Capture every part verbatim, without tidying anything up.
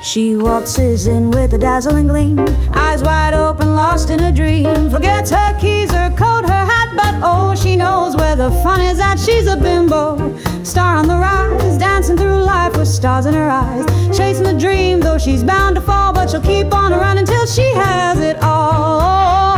She waltzes in with a dazzling gleam, eyes wide open, lost in a dream. Forgets her keys, her coat, her hat, but oh, she knows where the fun is at. She's a bimbo, star on the rise, dancing through life with stars in her eyes. Chasing the dream, though she's bound to fall, but she'll keep on running till she has it all.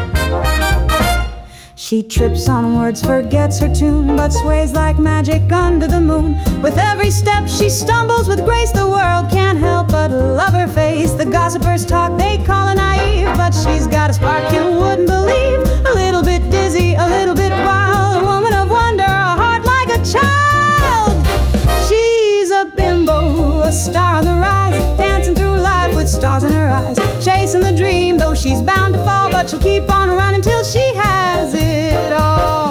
She trips on words, forgets her tune, but sways like magic under the moon. With every step she stumbles with grace, the world can't help but love her face. The gossipers talk, they call her naive, but she's got a spark you wouldn't believe. A little bit dizzy, a little bit wild, a woman of wonder, a heart like a child. She's a bimbo, a star on the rise, dancing through life with stars in her eyes. Chasing the dream, though she's bound to fall, but she'll keep on running till she has it all.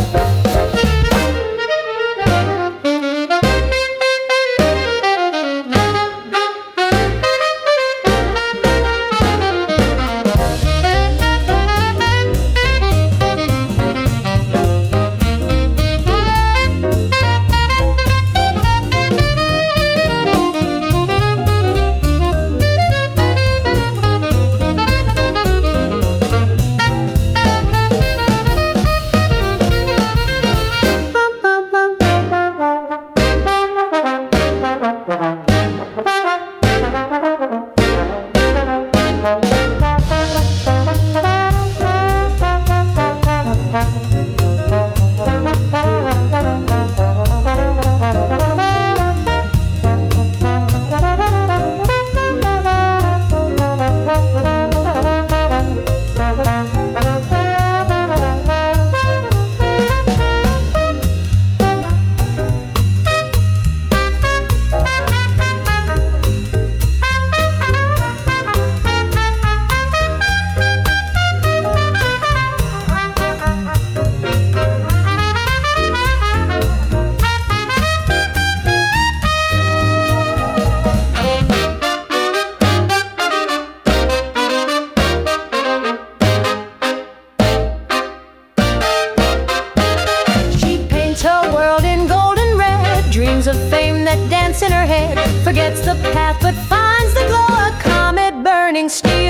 Of fame that dance in her head, forgets the path but finds the glow, a comet burning steel.